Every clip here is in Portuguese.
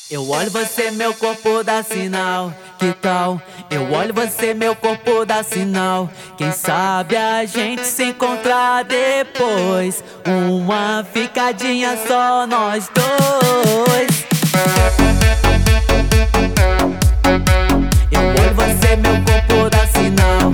Eu olho você, meu corpo dá sinal, que tal? Eu olho você, meu corpo dá sinal. Quem sabe a gente se encontrar depois. Uma ficadinha só nós dois. Eu olho você, meu corpo dá sinal.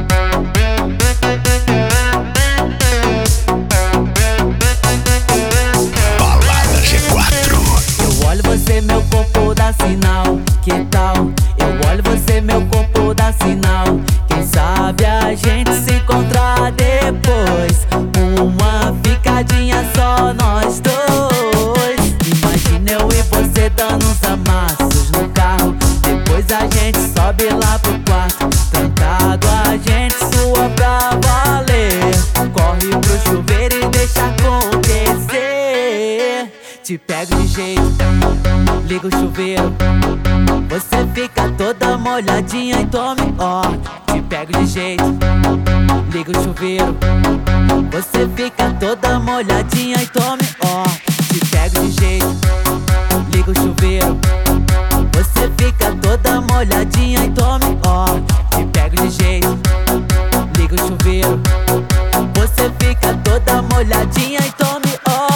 Balada G4. Eu olho você, meu corpo dá sinal, que tal? Eu olho você, meu corpo dá sinal. Quem sabe a gente se encontrar depois. Uma ficadinha só nós dois. Imagina eu e você dando uns amassos no carro. Depois a gente sobe lá pro quarto. Trancado a gente sua pra valer. Corre pro chuveiro e deixa acontecer. Te pego de jeito, liga o chuveiro. Você fica toda molhadinha e tome, ó. Te pego de jeito, liga o chuveiro. Você fica toda molhadinha e tome, ó. Te pego de jeito, liga o chuveiro. Você fica toda molhadinha e tome, ó. Te pego de jeito, liga o chuveiro. Você fica toda molhadinha e tome, ó.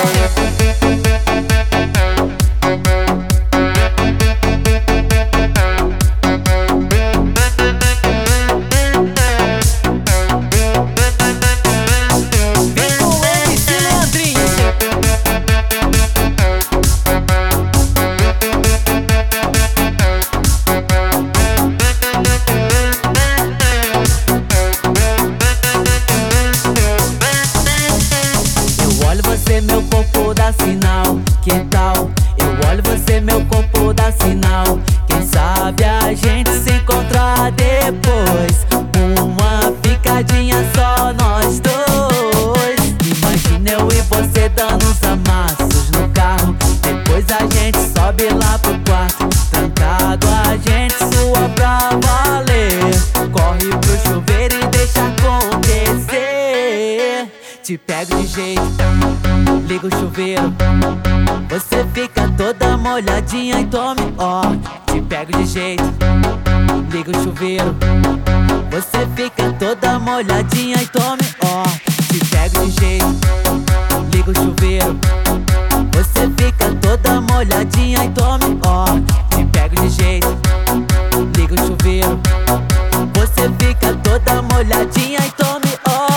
Meu corpo dá sinal, que tal? Eu olho você, meu corpo dá sinal. Quem sabe a gente se encontrar depois. Uma ficadinha só nós dois. Imagina eu e você dando uns amassos no carro. Depois a gente sobe lá pro quarto. Trancado a gente sua pra valer. Corre pro chuveiro e deixa acontecer. Te pego de jeito, liga o chuveiro. Você fica toda molhadinha e tome, ó. Te pego de jeito, liga o chuveiro. Você fica toda molhadinha e tome, ó. Te pego de jeito, liga o chuveiro. Você fica toda molhadinha e tome, ó. Te pego de jeito, liga o chuveiro. Você fica toda molhadinha e tome, ó.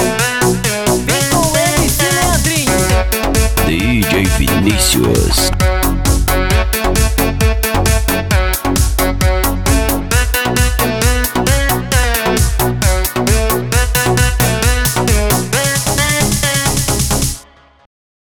DJ Vinícius.